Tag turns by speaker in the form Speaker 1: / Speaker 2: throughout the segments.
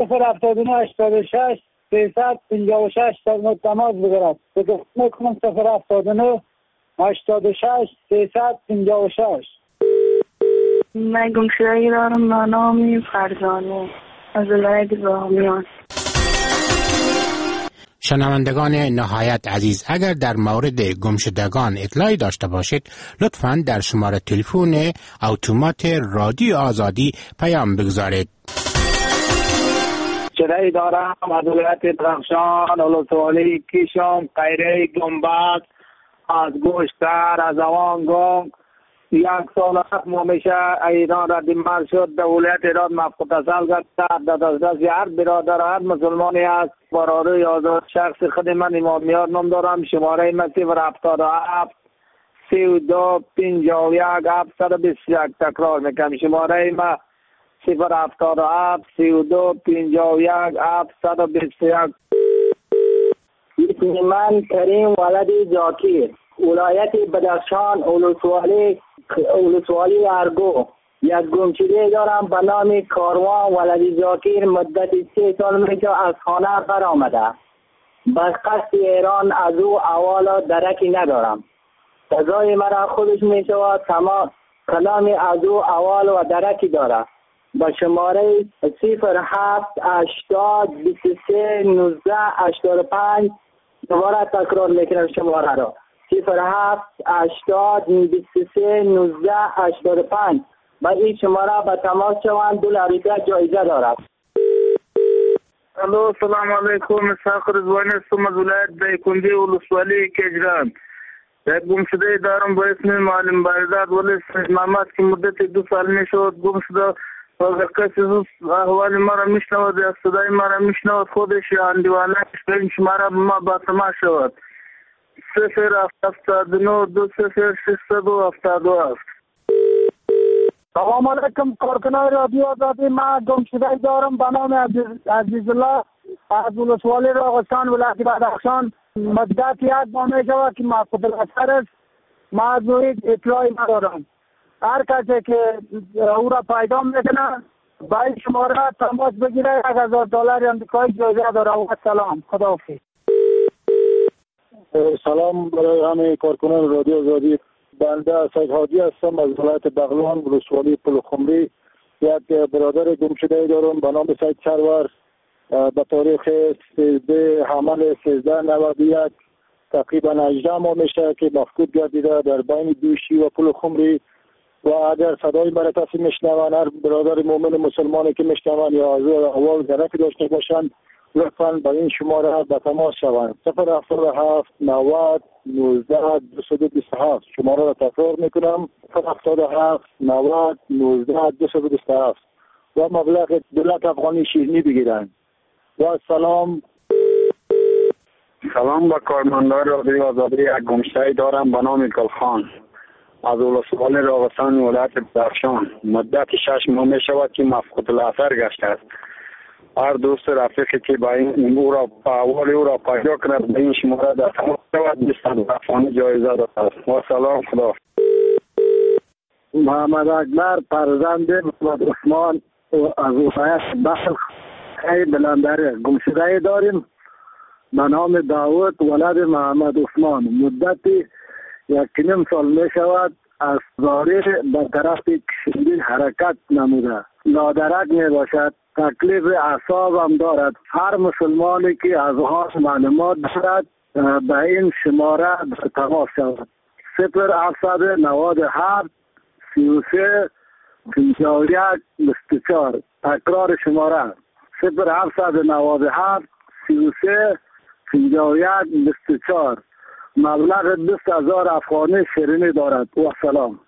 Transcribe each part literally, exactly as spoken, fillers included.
Speaker 1: صفر هفتاد و نه هشتاد و شش سیصد پنجاه و شش تا ما تماس بگیرد. تلفن میکنم صفر هفتاد و نه هشتاد و شش سیصد پنجاه و شش.
Speaker 2: من گمشدگی دارم به نام فرزانه از ولایت باهمیان.
Speaker 3: شنوندگان نهایت عزیز، اگر در مورد گمشدگان اطلاعی داشته باشید لطفاً در شماره تلفن اتومات رادیو آزادی پیام بگذارید.
Speaker 4: شدهی دارم از ولایت درخشان، اولوسوالی کیشم، قیره گنبد، از گوشتر، از اوان گنگ. یک سال هست ما میشه ایران را دیمار شد. در ولایت ایران مفقود اصل گرد در دست هر برادر هر مسلمانی است. برادر آزاد شخص خود من امامیار نام دارم. شماره مسیح و هفتاد و هفت سی و دو پنجاه و یک هفتصد و بیست و یک. تکرار میکنم شماره ما صفر هفتاد و هفت سی و دو پنجاه و یک هفتصد و بیست و یک.
Speaker 5: اسم من کریم ولد جاکیر، ولایت بدخشان، اولوسوالی اولوسوالی ارگو. یک گمشده دارم به نام کاروان ولد جاکیر. مدت سه سال میشه از خانه برآمده. به قصد ایران از او احوال درکی ندارم. سزای مرا خودش میشود. تمام کلام از او احوال و درکی داره. با شماره صفر هفت هشتاد بیست و سه نوزده هشتاد و پنج دوباره تکرار میکنم شماره را صفر هفت هشتاد بیست و سه نوزده هشتاد و پنج. با این شماره به تماس شوند. دلار جایزه دارد.
Speaker 4: الو سلام علیکم. اسحاق رضوانی هستم از ولایت دایکنډي ولسوالۍ کجران. یک گمشده دارم با اسم معلم بایزاد ولی محمد که مدت دو سال میشود گم شده. و کسی احوال ما را میشنود یا صدای ما را میشنود خودش یا اندیوانش به این شماره ما با تماس شود. صفر هفتاد و نه دو صفر ششصد و هفتاد و هفت.
Speaker 1: سلام علیکم کارکنان رادیو آزادی. من گمشده دارم به نام عزیز الله از ولسوالی راغستان ولایت بدخشان. مدت یک ماه می شود که مفقود الاثر است. ما از او اطلاعی ندارم. هر کسی که او را پیدا میکنه با این شماره تماس بگیره. یک هزار دلار امریکایی جایزه داره. و سلام، خداحافظ.
Speaker 6: سلام برای همه کارکنان رادیو آزادی. بنده سید حاجی هستم از ولایت بغلان ولسوالی پلخمری. یک برادر گمشده دارم به نام سید سرور. به تاریخ سیزده حمل سیزده نود و یک تقریبا هجده ماه میشه که مفقود گردیده در بین دوشی و پلخمری. و اگر صدای مرا کسی میشنوند، هر برادر مؤمن مسلمانی که میشنوند یا از احوال درکی داشته باشند لطفاً با این شماره به تماس شوند. صفر هفتاد و هفت نود نوزده دویست و بیست و هفت. شماره را تکرار میکنم صفر هفتاد و هفت نود نوزده دویست و بیست و هفت و مبلغ دو لک افغانی شیرینی بگیرند. و سلام.
Speaker 4: سلام با کارمندان رادیو آزادی. یک گمشده دارم به نام گلخان از اولوسوالی راغستان ولایت بدخشان. مدت شش ماه می شود که مفقود الاثر گشته است. هر دوست رفیقی که با این او را احوال او را پیدا کند به این شماره در تماس شود. بیست افغانی جایزه دارد. و سلام، خدا.
Speaker 5: محمد اکبر فرزند محمد عثمان از ولایت بلخ ای بلندره. گمشده داریم به نام داود ولد محمد عثمان. مدتی یک نیم سال می شود از زاری به طرف کشندی حرکت نموده. نادرک می باشد. تکلیف اعصاب هم دارد. هر مسلمانی که از آن معلومات دارد به این شماره تماس شود. صفر هفتصد و نود و هفت سی و سه پنجاه و یک بیست و چهار. تکرار شماره صفر هفتصد و نود و هفت سی و سه پنجاه و یک بیست و چهار. مبلغ بیست هزار افغانی شیرینی دارد. و سلام.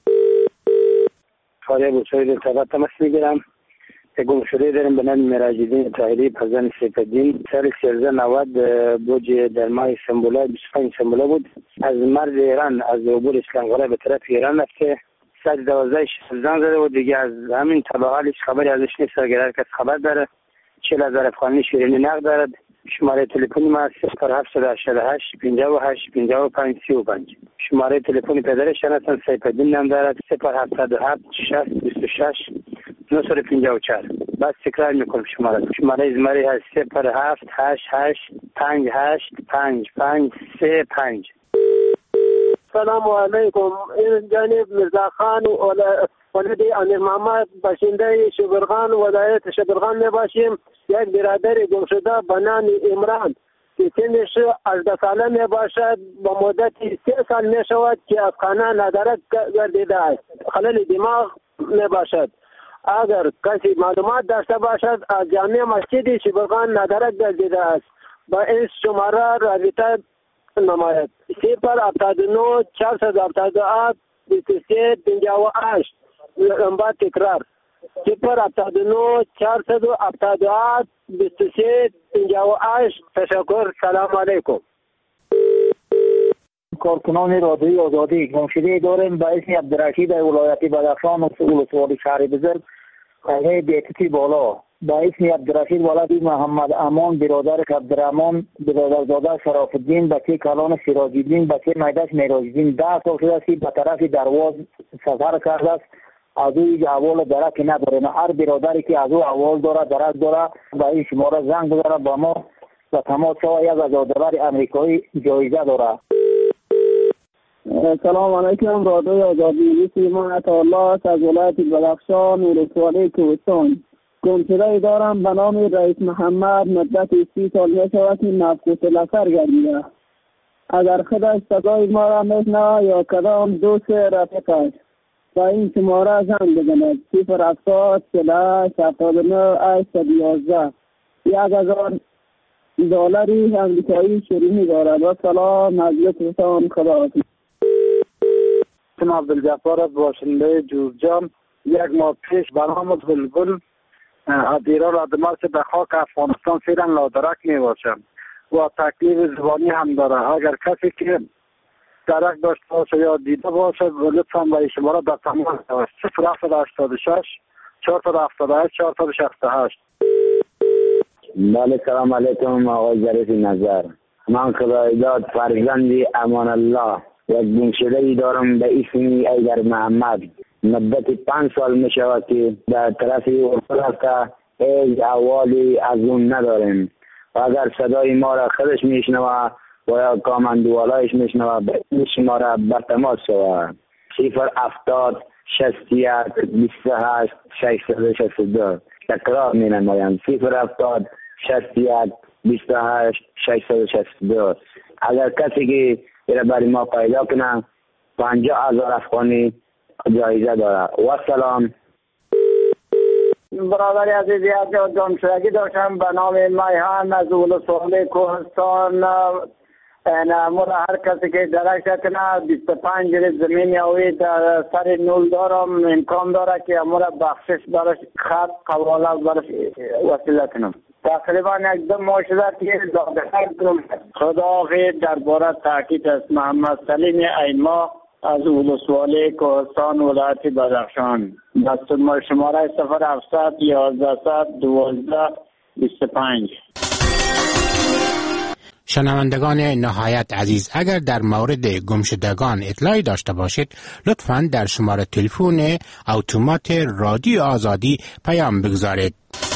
Speaker 4: خاله بوسوی تبت تماس میگیرم. یک گمشده داریم به نام مراجعین طاهری پزن سیفالدین. سال سیزده نود بوج در ماه سنبوله بیست و پنج سنبوله بود. از مرز ایران از عبور اسلامقره به طرف ایران رفته. ساعت دوازده زنگ زده و دیگه از همین تباهالش خبری ازش نیست. اگر هر کس خبر داره چهل هزار افغانی شیرینی نقد دارد. شماره تلفنی ما صفر هفتصد و هشتاد و هشت پنجاه و هشت پنجاه و پنج سی و پنج. شماره تلفنی پدرش هستن سیفالدین نام دارد. صفر هفتاد و هفت شصت بیست و شش نهصد و پنجاه و چهار.
Speaker 7: بس تکرار میکنم شماره شماره زمری هست صفر هفت هشت هشت پنج هشت پنج پنج سه پنج.
Speaker 8: سلام علیکم. این جانب مرزا خان ولد امیر محمد باشنده شبرغان ولایت شبرغان می باشیم. یک برادر گم شده به نام عمران که سنش هجده ساله می باشد. با مدت سه سال می شود که از خانه ندارد گردیده است. خلل دماغ می باشد. اگر کسی معلومات داشته باشد از جامع مسجد شبرغان ندارد گردیده است با این شماره رابطه نماید. صفر هفتاد و نه چهارصد هفتاد و هفت بیست و سه پنجاه و هشت. نمبر تکرار صفر هفتاد و نه چهارصد هفتاد و هفت بیست و سه پنجاه و هشت. تشکر. سلام علیکم.
Speaker 9: کارکنان رادیوی آزادی گمشده داریم به اسم عبدالرشید ولایت بدخشان و ولسوالی شهر بزرگ خیلی بیتتی بالا به اسم عبدالرشید ولد محمد امان برادر عبدالرحمن برادرزاده شرف الدین بچه کلان سراج الدین بچه میدش میراج الدین ده سال شده است به طرف درواز سفر کرده است. از او احوال درک نداره. هر برادری که از او احوال داره درک داره به این شماره زنگ بزنه با ما و تماس شود. یک هزار دلار امریکایی جایزه داره.
Speaker 10: سلام علیکم. رادیوی آزادی ما عطاالله است از ولایت بدخشان ولسوالی کوهستان. گمشده دارم به نام رئیس محمد مدت سی سال می شود که مفقود لفر گردیده. اگر خودش صدای ما را میشنوه یا کدام دوست رفیقش با این شماره زنگ بزند. صفر هفتاد چهل و هشت هفتاد و نه هشتصد و یازده. یک هزار دلاری امریکایی شیرینی دارد. و سلام از لطفتان. خدا حافظ.
Speaker 5: اسم عبدالجبار از باشنده جورجان. یک ماه پیش برنامه بلبل از ایران را دمارس به خاک افغانستان فیرن لادرک می باشم و تکلیف زبانی هم داره. اگر کسی که درک داشته باشه یا دیده باشه لطفا به شماره در تماس صفر هفت هشتاد و شش چهارصد و هفتاد و هشت چهارصد و شصت و هشت.
Speaker 11: بله سلام علیکم آقای ظریف نظر. من خدایداد فرزند امان الله یک گمشده ای دارم به اسم ایدر محمد. مدت پنج سال می شود که در طرف اروپا رفته هیچ احوالی از اون نداریم و اگر صدای ما را خودش میشنوه و یا کامندوالایش میشنوه به این شماره بر تماس شود. صفر هفتاد شصت و یک بیست و هشت ششصد و شصت و دو. تکرار می نمایم. صفر هفتاد شصت و یک بیست و هشت ششصد و شصت و دو. اگر کسی که ایره برای ما پیدا کنه پنجاه هزار افغانی جایزه داره. و سلام.
Speaker 1: برادر عزیزی از گمشدگی داشتم به نام میهان از ولسوالی کوهستان. مورا هر کسی که درک کنه بیست و پنج زمین یاوی در سر نول دارم. امکان داره که مورا بخشش برش خط قواله برش وسیله کنم. تقریبا یک دو ماه شده که داده کنم. خدا غیر درباره تحقیق است. محمد سلیم ایما از ولسوالی کوهستان ولایت بدخشان. دستور شماره صفر هفتصد یازده صد دوازده بیست و پنج.
Speaker 3: شنوندگان نهایت عزیز، اگر در مورد گمشدگان اطلاعی داشته باشید لطفاً در شماره تلفن اتومات رادیو آزادی پیام بگذارید.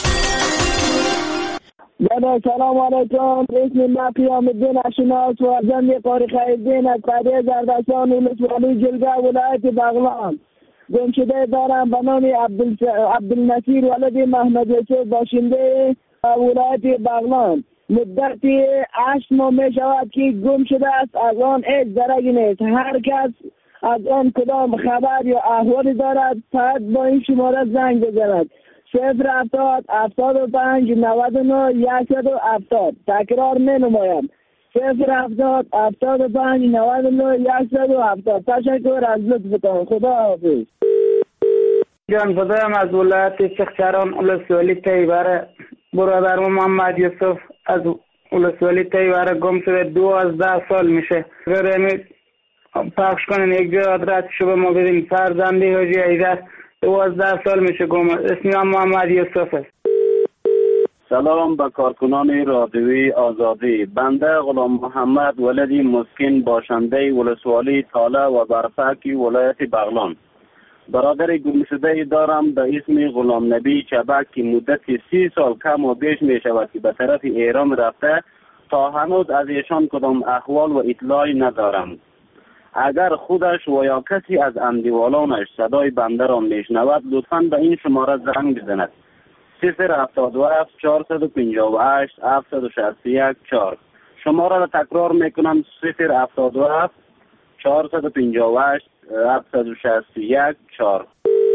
Speaker 10: بله سلام علیکم. اسم من پیام الدین اشناس و زنی قاری خیدین از قریه زردشان ولسوالی جلگه ولایت بغلان. گمشده دارم به نام عبدالنصیر ولد محمد یوسف باشنده ولایت بغلان. مدتی هشت ماه می شود که گم شده است. از آن هیچ درکی نیست. هر کس از آن کدام خبر یا احوالی دارد فقط با این شماره زنگ بزند. صفر هفتاد هفتاد و پنج نود و نه یکصد و هفتاد. تکرار می نمایم. صفر هفتاد هفتاد و پنج نود و نه یکصد و هفتاد. تشکر از لطفتان. خدا حافظ.
Speaker 12: جان بدم از ولایت شخشران ولسوالی تیبره. برادر محمد یوسف از ولسوالی تیبره گم شده دوازده سال میشه. اگر امید پخش کنن یک جای آدرس شو به ما بدیم. فرزندی حاجی ایدر دوازده سال میشه گم. اسمم محمد یوسف است.
Speaker 13: سلام به کارکنان رادیوی آزادی. بنده غلام محمد ولدی مسکین باشنده ولسوالی تاله و برفکی ولایت بغلان. برادر گمشده دارم به اسم غلام نبی چبک که مدت سی سال کم و بیش می شود که به طرف ایران رفته، تا هنوز از ایشان کدام احوال و اطلاعی ندارم. اگر خودش و یا کسی از اندیوالانش صدای بنده را میشنود لطفاً به این شماره زنگ بزند: صفر هفتاد و هفت چهارصد و پنجاه و هشت هفتصد و شصت و یک چهار. شماره را تکرار میکنم: صفر هفتاد و هفت چهارصد و پنجاه و هشت هفتصد و شصت و یک چهار.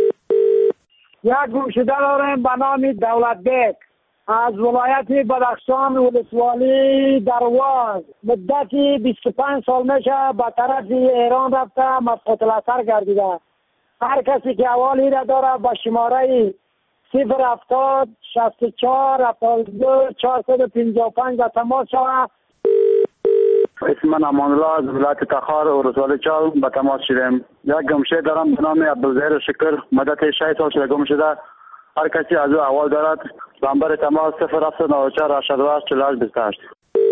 Speaker 1: یک گمشده داریم به نام دولت بیگ از ولایت بدخشان ولسوالی درواز. مدتی بیست و پنج سال میشه به طرف ایران رفته، مسقط الاثر گردیده. هر کسی که احوالی را داره با شماره صفر هفتاد شصت و چهار هفتاد و دو چهارصد و پنجاه و پنج به تماس شود.
Speaker 6: اسم من امان الله از ولایت تخار ولسوالی چال به تماس شدیم. یک گمشده دارم به نام عبدالظاهر شکر، مدت شش سال شده گم شده. هر کسی از او احوال دارد نمبر تماس صفر هفت نه چهار هشت هشت چهل و هشت بیست و هشت.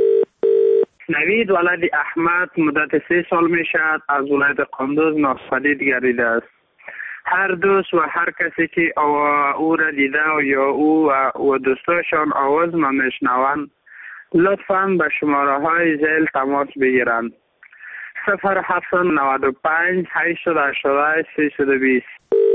Speaker 14: نوید ولد احمد مدت سه سال می شد از ولایت قندوز ناپدید گردیده است. هر دوست و هر کسی که او را دیده یا او و دوستاشان آواز ما میشنوند لطفاً به شماره های ذیل تماس بگیرند: صفر هفت نود و پنج هشتاد و هشت سیصد و بیست.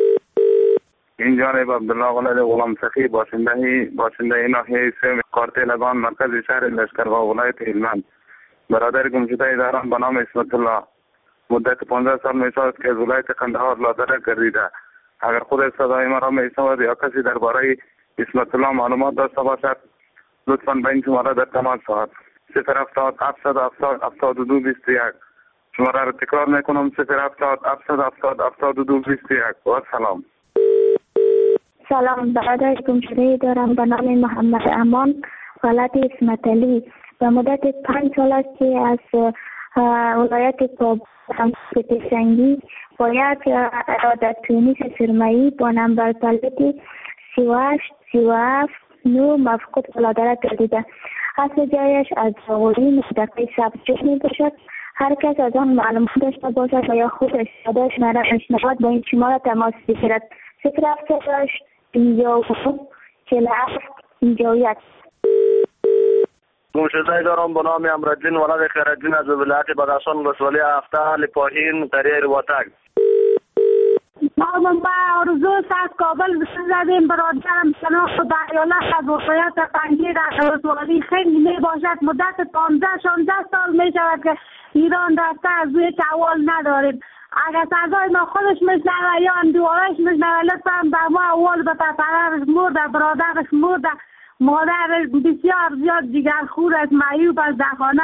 Speaker 15: این جانب عبدالله ولد غلام سخی باشنده باشنده ناحیه سه کارتلگان مرکز شهر لشکرگاه ولایت هلمند. برادر گمشده دارم به نام اسمت الله. مدت پانزده سال می شود که از ولایت قندهار لادره گردیده. اگر خود صدای مرا می شود یا کسی درباره اسمت الله معلومات داشته باشد لطفاً به این شماره در تماس شود: صفر هفتاد هفتصد و هفتاد هفتاد و دو بیست و یک. شماره را تکرار می کنم: صفر هفتاد هفتصد و هفتاد هفتاد و دو بیست و یک. و سلام.
Speaker 16: سلام، برادر گمشده دارم به نام محمد امان ولد اسمت علی. به مدت پنج سال است که از ولایت پشنگی با یک ارادت تونیس سرمایی با نمبر پلتی سی و هشت سی و هفت نو مفقود ولادرت گردیده. اصل جایش از جاوری مصدقی سبزجوش می باشد. هر کس از آن معلومات داشته باشد و یا خودش صدایش نشنود با این شماره تماس بگیرد: صفر هفتاد و هشت پنجاه و دو چهل و هفت پنجاه و یک.
Speaker 17: گمشده دارم به نام امرالدین ولد خیرالدین از ولایت بدخشان ولسوالی هفته لپاهین قریه رواتک.
Speaker 18: ما با آرزو از کابل زدیم. برادرم شناخت دریاله از ولایت پنجیر از ولسوالی خیلی می باشد. مدت پانزده شانزده سال می شود که ایران رفته، از روی احوال نداریم. اگر صدای ما خودش میشنوه یا اندوارش میشنوه لطفا به ما اول به پدرش مرده، برادرش مرده، مادر بسیار زیاد دیگر خور از معیوب از دخانه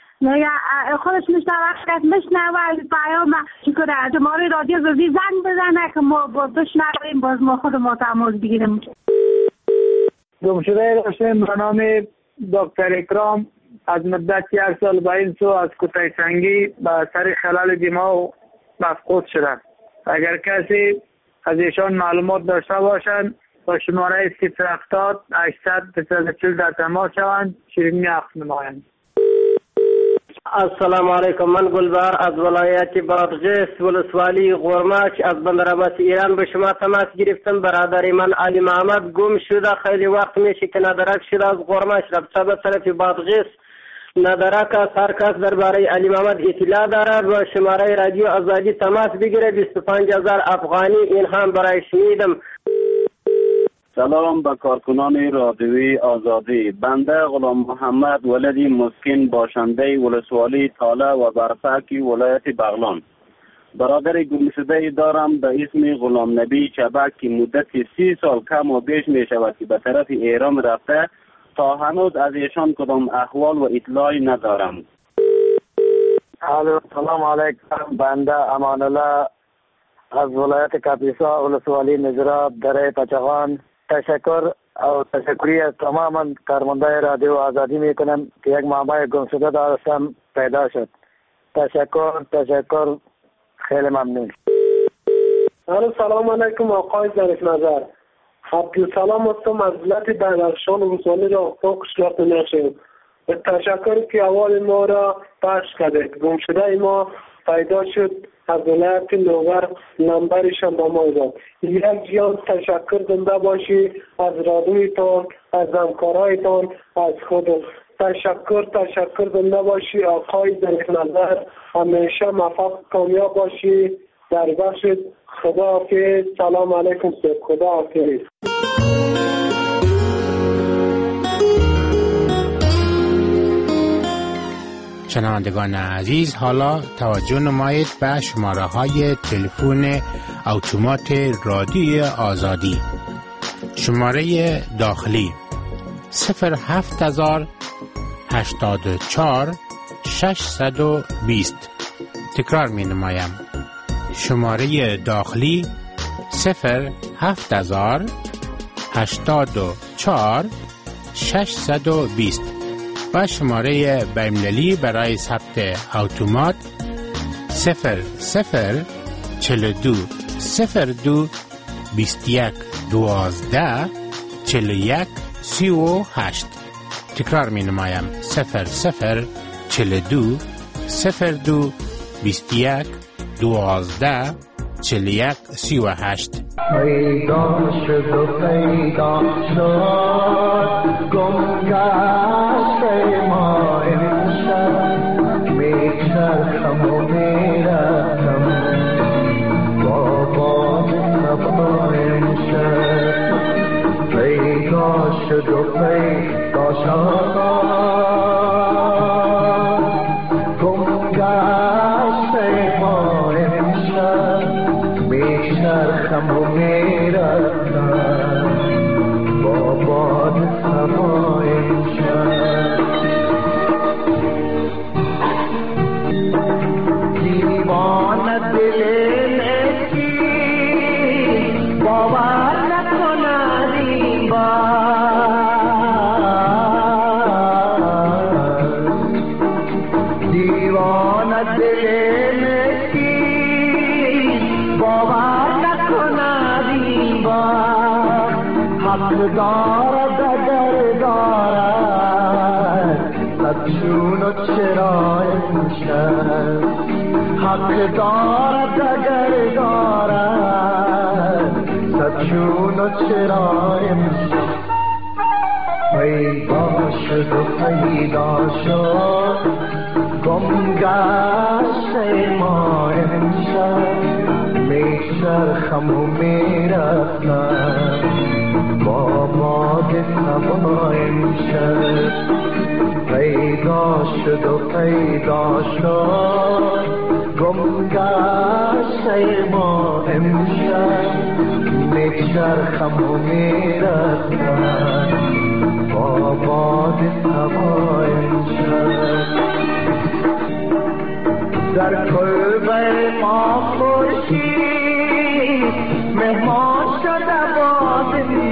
Speaker 18: خودش میشنوه کس میشنوه پیام شکر شماره رادیو زدی زنگ بزنه که ما با بشنویم باز ما خود ما تماس بگیریم.
Speaker 1: گمشده داشتیم به نام دکتر اکرام از مدت یک سال با این سو از کتای سنگی به سر خلال دماغ مفقود شدن. اگر کسی از ایشان معلومات داشته باشند با شماره صفر هفتاد هشتصد سیصد و چهل در تماس شوند، شیرینی عقد نمایند.
Speaker 19: السلام علیکم، من گلبار از ولایت بادغیس ولسوالی غرماچ از بندر عباس ایران به شما تماس گرفتم. برادر من علی محمد گم شده، خیلی وقت میشه که ندرک شده از غرماچ رفته به طرف بادغیس. ندرک است. هر کس درباره علی محمد اطلاع دارد با شماره رادیو آزادی تماس بگیره. بیست و پنج هزار افغانی این هم برای شنیدم.
Speaker 13: سلام به کارکنان رادیوی آزادی. بنده غلام محمد ولدی مسکین باشنده ولسوالی تاله و برفکی ولایت بغلان. برادر گمشده دارم به اسم غلام نبی چبک که مدت سی سال کم و بیش می شود که به طرف ایران رفته، تا هنوز از ایشان کدام احوال و اطلاعی ندارم.
Speaker 6: الو سلام علیکم، بنده امان الله از ولایت کاپیسا ولسوالی نجراب دره پچغان. تشکر او تشکری از تمام کارمندای رادیو آزادی می کنم که یک معمای گمشده دارستم پیدا شد. تشکر تشکر خیلی ممنون.
Speaker 8: سلام علیکم آقای ظریف نظر. عبدالسلام هستم از ولایت بدخشان ولسوالی را خوشگاه نشیم. به تشکر که اول ما را پخش کردید. گمشده ما پیدا شد از ولایت نوبر نمبرشان با ما داد. یک جان تشکر زنده باشی از رادویتان، از همکارایتان، از خود. تشکر تشکر زنده باشی آقای زنگ نظر. همیشه موفق کامیاب باشی در بخش. خدا حافظ. سلام علیکم. خدا حافظ.
Speaker 3: شنوندگان عزیز، حالا توجه نمایید به شماره های تلفن اتومات رادیوی آزادی. شماره داخلی صفر هفت هزار هشتاد و چهار ششصد و بیست. تکرار می نمایم. شماره داخلی صفر هفت هزار هشتاد و چهار ششصد و بیست و شماره بین‌المللی برای ثبت اتومات صفر صفر چهل و دو صفر دو بیست و یک دوازده چهل و یک سی و هشت. تکرار می نمایم. صفر صفر چهل و دو صفر دو بیست و یک دوازده چهل و یک سی و هشت.
Speaker 20: پیدا شد و پیدا شد گم گشته ما امشب میچرخم و میرفتم با باد صبا امشب. پیدا شد و پیدا شد گم گشته ما امشب میچرخم و میرفتم با باد صبا امشب. دیوانه دل نکی باور نکند این بار. دیوانه دل نکی باور نکند این بار. حق دارد اگر دارد صد چون و چرا امشب. حق دارد اگر دارد صد چون و چرا امشب. پیدا شد و پیدا شد گم گشته ما امشب میچرخم و میرفتم با باد صبا امشب. پیدا شد و پیدا شد گم گشته ما امشب میچرخم و میرفتم با باد صبا امشب. در کلبه ما خورشید مهمان شده باد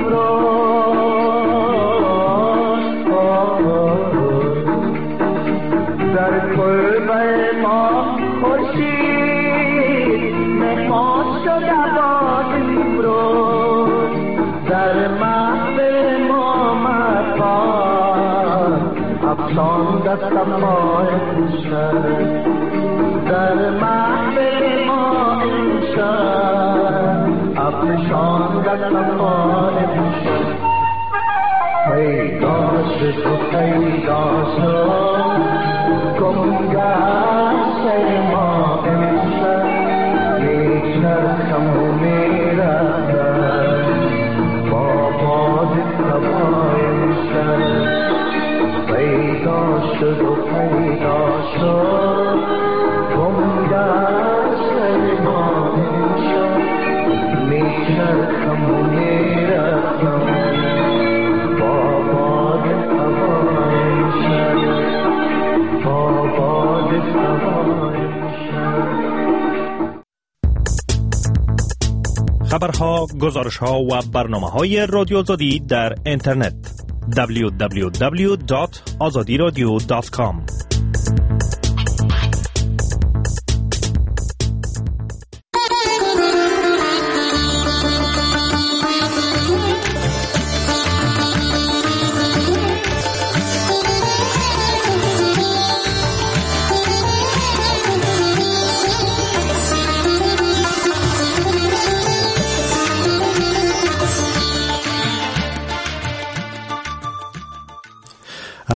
Speaker 20: امروز. در کلبه ما خورشید مهمان شده باد امروز. در محفل ما مطار افشانده صفا امشب. در محفل ما امشب افشانده صفا امشب. پیدا شد و پیدا شد گم گشته ما امشب میچرخم و میرفتم با باد صبا امشب. پیدا شد و پیدا شد گم گشته ما امشب میچرخم و میرفتم با باد صبا امشب. با باد صبا امشب.
Speaker 21: خبرها، گزارشها و برنامه‌های رادیو آزادی در اینترنت دبلیو دبلیو دبلیو دات آزادی رادیو دات کام.